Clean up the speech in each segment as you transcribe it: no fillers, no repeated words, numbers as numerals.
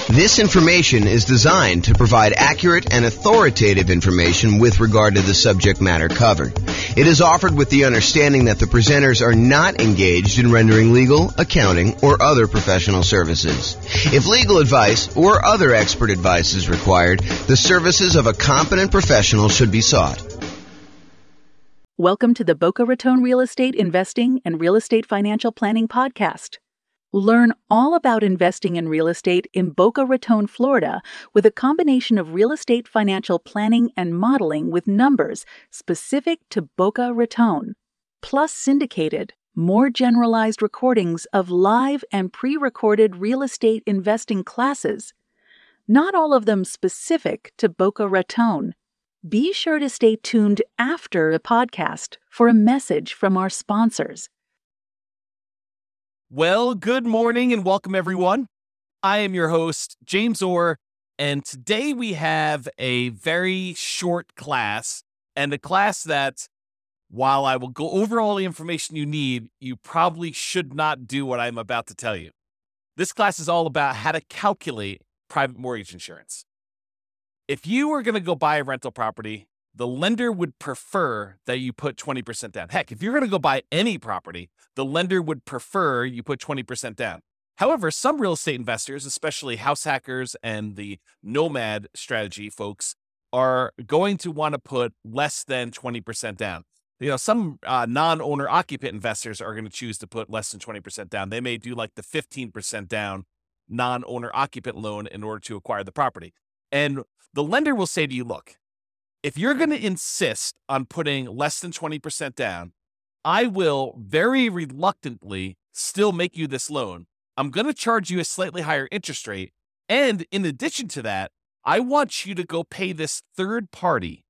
This information is designed to provide accurate and authoritative information with regard to the subject matter covered. It is offered with the understanding that the presenters are not engaged in rendering legal, accounting, or other professional services. If legal advice or other expert advice is required, the services of a competent professional should be sought. Welcome to the Boca Raton Real Estate Investing and Real Estate Financial Planning Podcast. Learn all about investing in real estate in Boca Raton, Florida, with a combination of real estate financial planning and modeling with numbers specific to Boca Raton, plus syndicated, more generalized recordings of live and pre-recorded real estate investing classes, not all of them specific to Boca Raton. Be sure to stay tuned after the podcast for a message from our sponsors. Well, good morning and welcome, everyone. I am your host, James Orr, and today we have a very short class, and a class that, while I will go over all the information you need, you probably should not do what I'm about to tell you. This class is all about how to calculate private mortgage insurance. If you are going to go buy a rental property, the lender would prefer that you put 20% down. Heck, if you're going to go buy any property, the lender would prefer you put 20% down. However, some real estate investors, especially house hackers and the nomad strategy folks, are going to want to put less than 20% down. You know, some non-owner occupant investors are going to choose to put less than 20% down. They may do like the 15% down non-owner occupant loan in order to acquire the property. And the lender will say to you, look, if you're going to insist on putting less than 20% down, I will very reluctantly still make you this loan. I'm going to charge you a slightly higher interest rate. And in addition to that, I want you to go pay this third party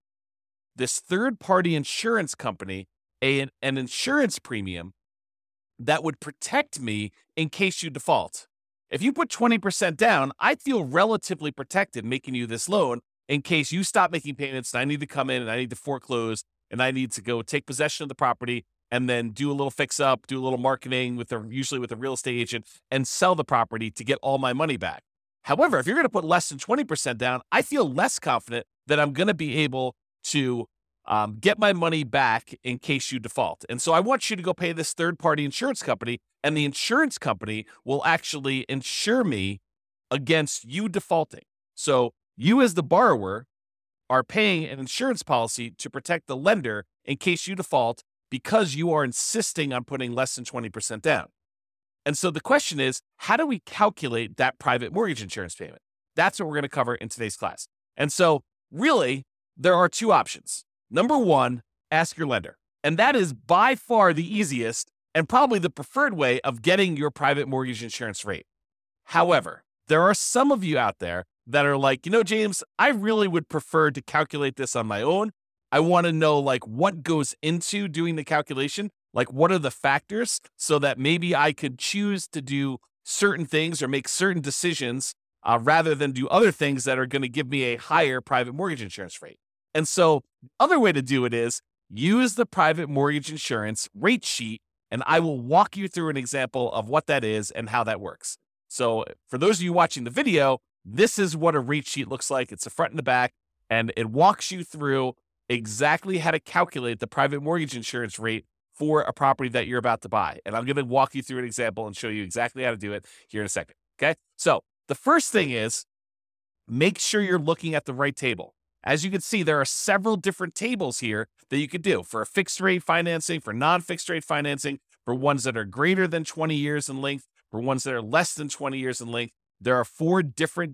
insurance company, an insurance premium that would protect me in case you default. If you put 20% down, I feel relatively protected making you this loan in case you stop making payments and I need to come in and I need to foreclose and I need to go take possession of the property and then do a little fix up, do a little marketing usually with a real estate agent, and sell the property to get all my money back. However, if you're going to put less than 20% down, I feel less confident that I'm going to be able to get my money back in case you default. And so I want you to go pay this third-party insurance company, and the insurance company will actually insure me against you defaulting. So you as the borrower are paying an insurance policy to protect the lender in case you default because you are insisting on putting less than 20% down. And so the question is, how do we calculate that private mortgage insurance payment? That's what we're going to cover in today's class. And so really, there are two options. Number one, ask your lender. And that is by far the easiest and probably the preferred way of getting your private mortgage insurance rate. However, there are some of you out there that are like, you know, James, I really would prefer to calculate this on my own. I want to know like what goes into doing the calculation, like what are the factors so that maybe I could choose to do certain things or make certain decisions rather than do other things that are going to give me a higher private mortgage insurance rate. And so the other way to do it is use the private mortgage insurance rate sheet, and I will walk you through an example of what that is and how that works. So for those of you watching the video, this is what a rate sheet looks like. It's the front and the back, and it walks you through exactly how to calculate the private mortgage insurance rate for a property that you're about to buy. And I'm going to walk you through an example and show you exactly how to do it here in a second. Okay. So the first thing is make sure you're looking at the right table. As you can see, there are several different tables here that you could do for a fixed rate financing, for non-fixed rate financing, for ones that are greater than 20 years in length, for ones that are less than 20 years in length. There are four different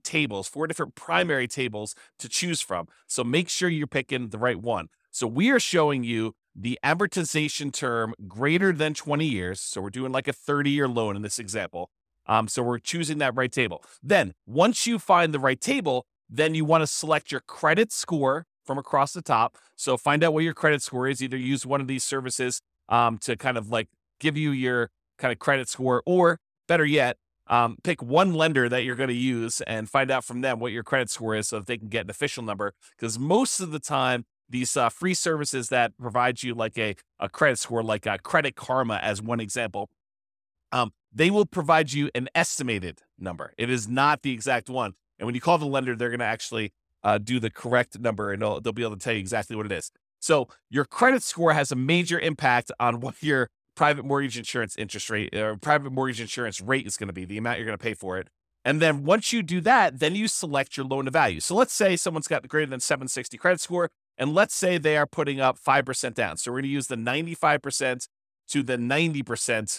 primary tables to choose from. So make sure you're picking the right one. So we are showing you the amortization term greater than 20 years. So we're doing like a 30-year loan in this example. So we're choosing that right table. Then once you find the right table, then you want to select your credit score from across the top. So find out what your credit score is. Either use one of these services to kind of like give you your kind of credit score, or better yet, pick one lender that you're going to use and find out from them what your credit score is so that they can get an official number. Because most of the time, these free services that provide you like a credit score, like Credit Karma as one example, they will provide you an estimated number. It is not the exact one. And when you call the lender, they're going to actually do the correct number, and they'll be able to tell you exactly what it is. So your credit score has a major impact on what your private mortgage insurance interest rate or private mortgage insurance rate is going to be, the amount you're going to pay for it. And then once you do that, then you select your loan to value. So let's say someone's got greater than 760 credit score, and let's say they are putting up 5% down. So we're going to use the 95% to the 90%,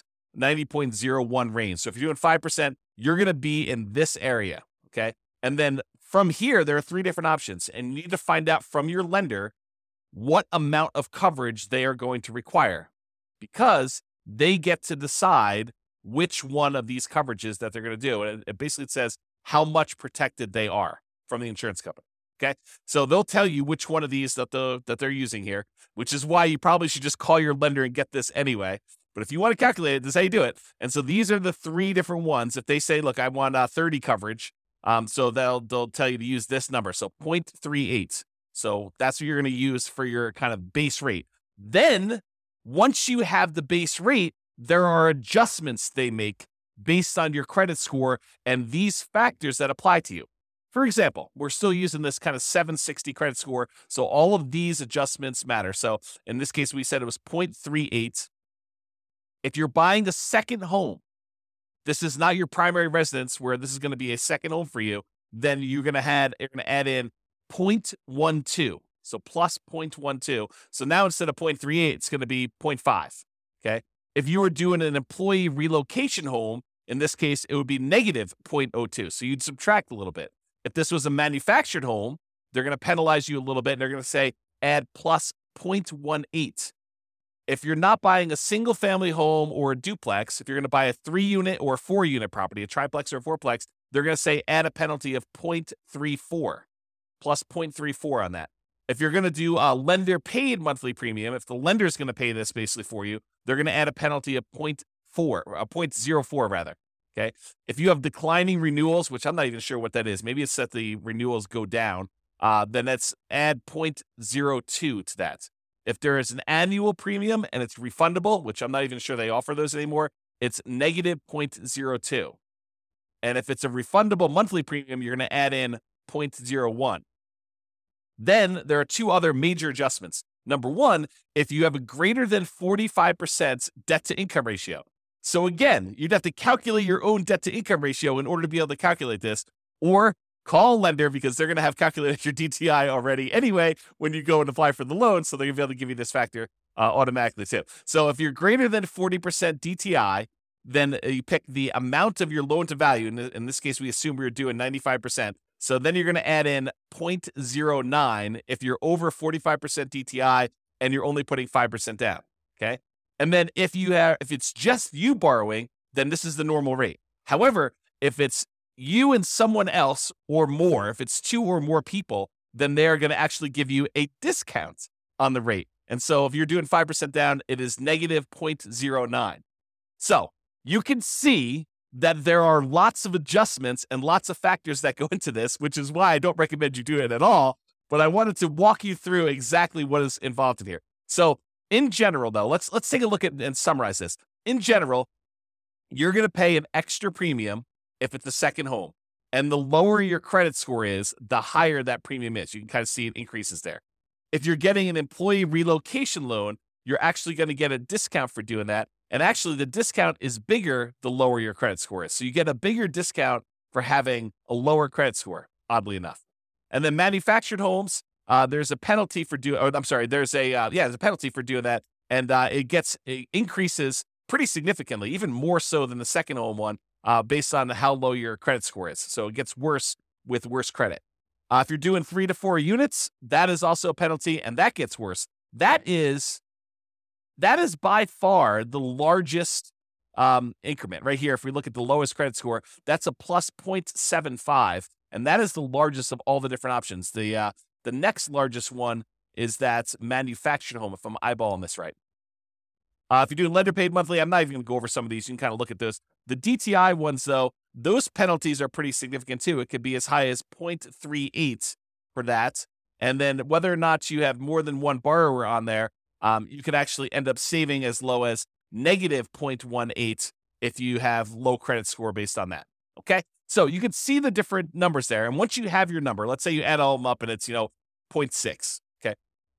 90.01 range. So if you're doing 5%, you're going to be in this area, okay? And then from here, there are 3 different options, and you need to find out from your lender what amount of coverage they are going to require, because they get to decide which one of these coverages that they're going to do. And it basically says how much protected they are from the insurance company. Okay. So they'll tell you which one of these that they're using here, which is why you probably should just call your lender and get this anyway. But if you want to calculate it, this is how you do it. And so these are the 3 different ones. If they say, look, I want 30 coverage. So they'll tell you to use this number. So 0.38. So that's what you're going to use for your kind of base rate. Then once you have the base rate, there are adjustments they make based on your credit score and these factors that apply to you. For example, we're still using this kind of 760 credit score. So all of these adjustments matter. So in this case, we said it was 0.38. If you're buying a second home, this is not your primary residence where this is going to be a second home for you, then you're going to add in 0.12. So plus 0.12. So now instead of 0.38, it's going to be 0.5. Okay. If you were doing an employee relocation home, in this case, it would be negative 0.02. So you'd subtract a little bit. If this was a manufactured home, they're going to penalize you a little bit. And they're going to say add plus 0.18. If you're not buying a single family home or a duplex, if you're going to buy a 3-unit or a 4-unit property, a triplex or a fourplex, they're going to say add a penalty of 0.34 plus 0.34 on that. If you're going to do a lender paid monthly premium, if the lender is going to pay this basically for you, they're going to add a penalty of 0.04 rather. Okay. If you have declining renewals, which I'm not even sure what that is, maybe it's that the renewals go down, then that's add 0.02 to that. If there is an annual premium and it's refundable, which I'm not even sure they offer those anymore, it's negative 0.02. And if it's a refundable monthly premium, you're going to add in 0.01. Then there are 2 other major adjustments. Number 1, if you have a greater than 45% debt to income ratio. So again, you'd have to calculate your own debt to income ratio in order to be able to calculate this, or call a lender because they're going to have calculated your DTI already anyway when you go and apply for the loan. So they're going to be able to give you this factor automatically too. So if you're greater than 40% DTI, then you pick the amount of your loan to value. In this case, we assume we were doing 95%. So then you're going to add in 0.09 if you're over 45% DTI and you're only putting 5% down. Okay. And then if it's just you borrowing, then this is the normal rate. However, if it's you and someone else or more, if it's 2 or more people, then they're going to actually give you a discount on the rate. And so if you're doing 5% down, it is negative 0.09. So you can see that there are lots of adjustments and lots of factors that go into this, which is why I don't recommend you do it at all. But I wanted to walk you through exactly what is involved in here. So in general, though, let's take a look at and summarize this. In general, you're going to pay an extra premium if it's a second home. And the lower your credit score is, the higher that premium is. You can kind of see it increases there. If you're getting an employee relocation loan, you're actually going to get a discount for doing that. And actually, the discount is bigger the lower your credit score is. So you get a bigger discount for having a lower credit score, oddly enough. And then manufactured homes, there's a penalty for doing, there's a penalty for doing that. And it increases pretty significantly, even more so than the second home one, based on how low your credit score is. So it gets worse with worse credit. If you're doing 3 to 4 units, that is also a penalty, and that gets worse. That is by far the largest increment right here. If we look at the lowest credit score, that's a plus 0.75, and that is the largest of all the different options. The next largest one is that manufactured home, if I'm eyeballing this right. If you're doing lender paid monthly, I'm not even going to go over some of these. You can kind of look at those. The DTI ones, though, those penalties are pretty significant too. It could be as high as 0.38 for that. And then whether or not you have more than one borrower on there, you could actually end up saving as low as negative 0.18 if you have low credit score based on that. Okay. So you can see the different numbers there. And once you have your number, let's say you add all of them up and it's, 0.6. Okay.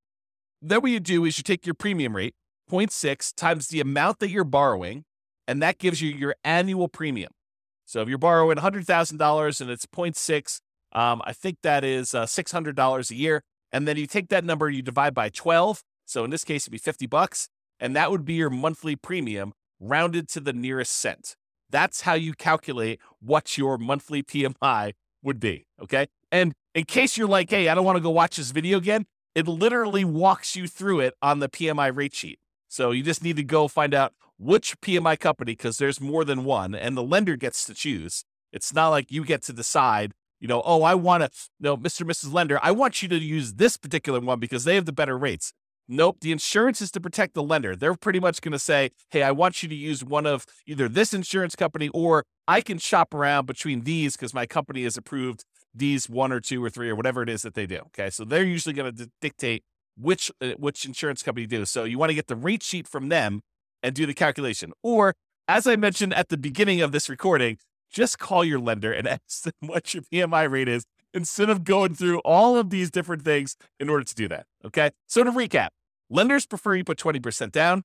Then what you do is you take your premium rate, 0.6 times the amount that you're borrowing, and that gives you your annual premium. So if you're borrowing $100,000 and it's 0.6, I think that is $600 a year. And then you take that number, you divide by 12. So in this case, it'd be $50, and that would be your monthly premium rounded to the nearest cent. That's how you calculate what your monthly PMI would be, okay? And in case you're like, hey, I don't want to go watch this video again, it literally walks you through it on the PMI rate sheet. So you just need to go find out which PMI company, because there's more than one, and the lender gets to choose. It's not like you get to decide, I want to, Mr. and Mrs. Lender, I want you to use this particular one because they have the better rates. Nope, the insurance is to protect the lender. They're pretty much going to say, hey, I want you to use one of either this insurance company, or I can shop around between these because my company has approved these 1 or 2 or 3 or whatever it is that they do. Okay, so they're usually going to dictate which insurance company you do. So you want to get the rate sheet from them and do the calculation. Or, as I mentioned at the beginning of this recording, just call your lender and ask them what your PMI rate is instead of going through all of these different things in order to do that. Okay, so to recap, lenders prefer you put 20% down.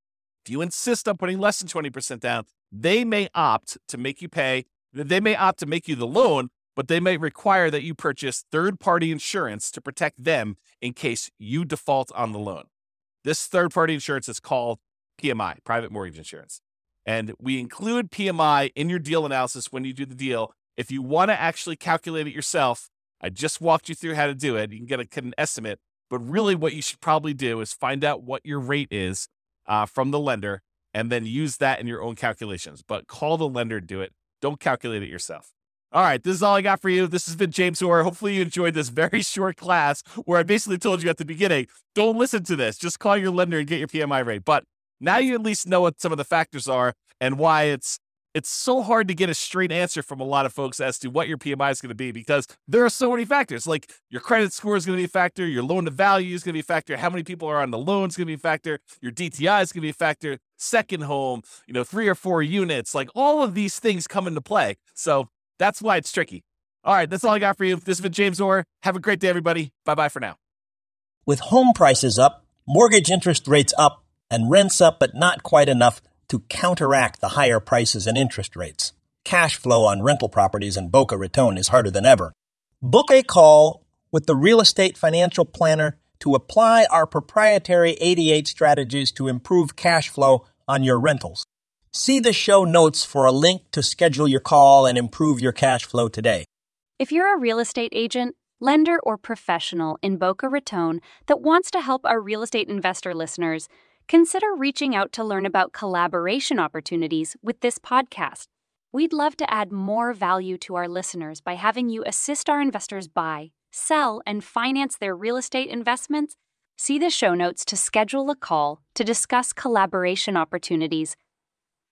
If you insist on putting less than 20% down, they may opt to make you pay. They may opt to make you the loan, but they may require that you purchase third-party insurance to protect them in case you default on the loan. This third-party insurance is called PMI, private mortgage insurance. And we include PMI in your deal analysis when you do the deal. If you want to actually calculate it yourself, I just walked you through how to do it. You can get an estimate. But really what you should probably do is find out what your rate is from the lender and then use that in your own calculations. But call the lender to do it. Don't calculate it yourself. All right, this is all I got for you. This has been James Orr. Hopefully you enjoyed this very short class where I basically told you at the beginning, don't listen to this. Just call your lender and get your PMI rate. But now you at least know what some of the factors are and why it's so hard to get a straight answer from a lot of folks as to what your PMI is going to be, because there are so many factors. Like your credit score is going to be a factor, your loan to value is going to be a factor, how many people are on the loan is going to be a factor, your DTI is going to be a factor, second home, 3 or 4 units, like all of these things come into play. So that's why it's tricky. All right, that's all I got for you. This has been James Orr. Have a great day, everybody. Bye-bye for now. With home prices up, mortgage interest rates up, and rents up but not quite enough to counteract the higher prices and interest rates, cash flow on rental properties in Boca Raton is harder than ever. Book a call with the Real Estate Financial Planner to apply our proprietary 88 strategies to improve cash flow on your rentals. See the show notes for a link to schedule your call and improve your cash flow today. If you're a real estate agent, lender, or professional in Boca Raton that wants to help our real estate investor listeners, consider reaching out to learn about collaboration opportunities with this podcast. We'd love to add more value to our listeners by having you assist our investors buy, sell, and finance their real estate investments. See the show notes to schedule a call to discuss collaboration opportunities